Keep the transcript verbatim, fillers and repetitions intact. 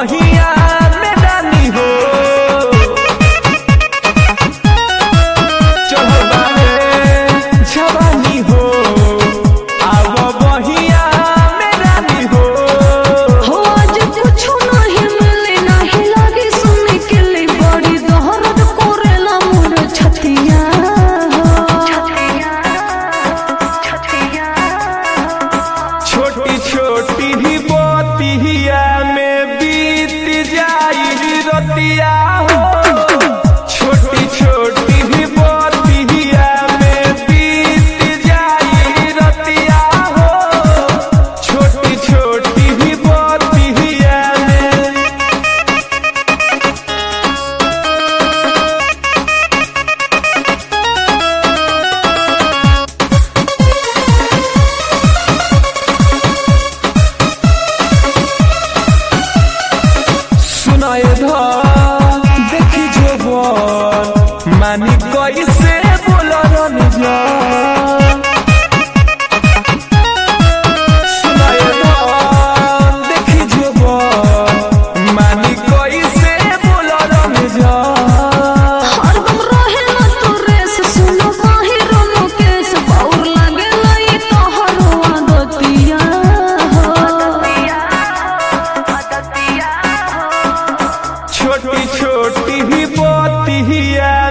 बहिया में रानी हो चढ़बा जवानी हो आव बहिया में रानी हो हो आज कुछ नहीं मिले नहीं लगी सुने के लिए बड़ी दर्द करेला मोर छतिया छोटी छोटी ही बोतिया में बीत जाई रतिया हो छोटी छोटी ही बोतिया में बीत जाई रतिया हो छोटी छोटी ही बोतिया में सुनाए धा देखी जो बोल मानी कैसे बोला रन जा सुनाए धा देखी जो बोल मानी कैसे बोला रन जा हरदम रहेला तोरे से सुनो बाहिर मुकेश बाउर लागेला ई तोहरो आदतिया छोटी छोटी ही बोतिया